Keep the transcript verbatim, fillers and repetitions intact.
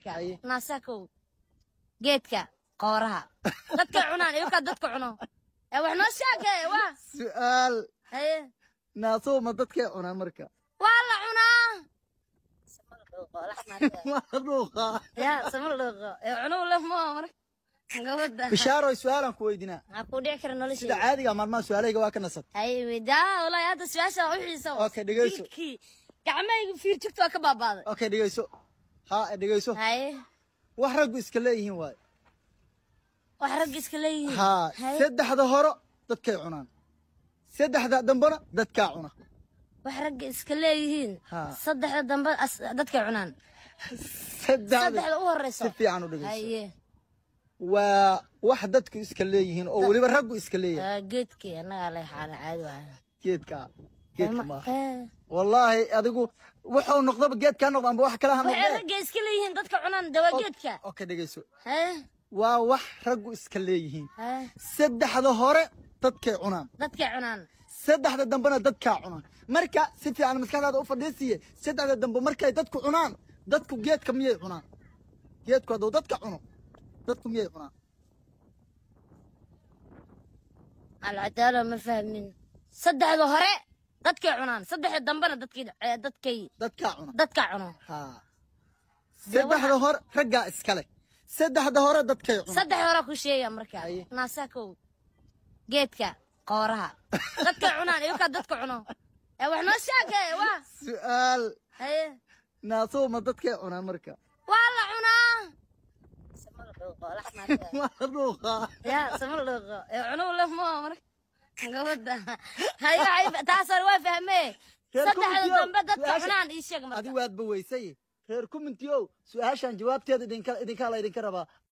marka naasako geedka qooraha dadka cunaan iyo ka dadka cuno ee wax noo sheegay waa su'aal haye naaso ma dadka cunaan marka waa la cunaa maruuqa ya samalooqa ee cuno la ma marka gabadha bishaaro su'aalan ku weydiina ha ku dhici kara nolosha sida caadiga maalmaha su'aalayga waa ka nasad haye wida wallahi hada su'aasha u xiiso okay dhigayso gacmaygu fiir TikTok ka baabaaday okay dhigayso ha dhigayso haye wax rag iska leeyihiin waay wax rag iska leeyihiin ha saddexda hore dadkay cunaan saddexda dambana dadka cuna wax rag iska leeyihiin saddexda dambe dadka cunaan saddexda u horeyso si fiican u dhigayso haye waa wax dadku iska leeyihiin oo waliba rag iska leeyahay geedkii anaga leh xaal caadi waa geedka geedka ma wallahi adigu wuxuu noqdo geedka noqdo amba wax kala han wax rag iska leeyihiin dadka cunaan dawa geedka okay dhigayso haye waa wax rag iska leeyihiin saddexda hore dadkay cunaan dadka cunaan saddexda dambana dadka cunaan marka si fiican maskaxdaada u fadhiisiye saddexda dambe markay dadku cunaan dadku geedka miyay cunaan geedku haduu dadka cuno dadku miyay cunaan alcadaala ma fahmin saddexda hore dadka cunaan saddexda dambana dadkii dadkay dadka cuno dadka cuno ha saddexda hore ragga iska leh saddexda hore dadkay cunaan saddexda hore ku sheegay marka naasako geedka qooraha dadka cunaan iyo ka dadka cuno ee wax noo sheegay waa su'aal haye naaso ma dadka cunaan marka waa la cunaa maruuqa ya samalooqa ee cuno la ma marka gabadha haye haye taas waa fahmay saddexda dambe dadka cunaan ii sheeg marka adigu waad baweysay reer commentiyo su'aashan jawaabteeda idinka idinka la idinka rabaa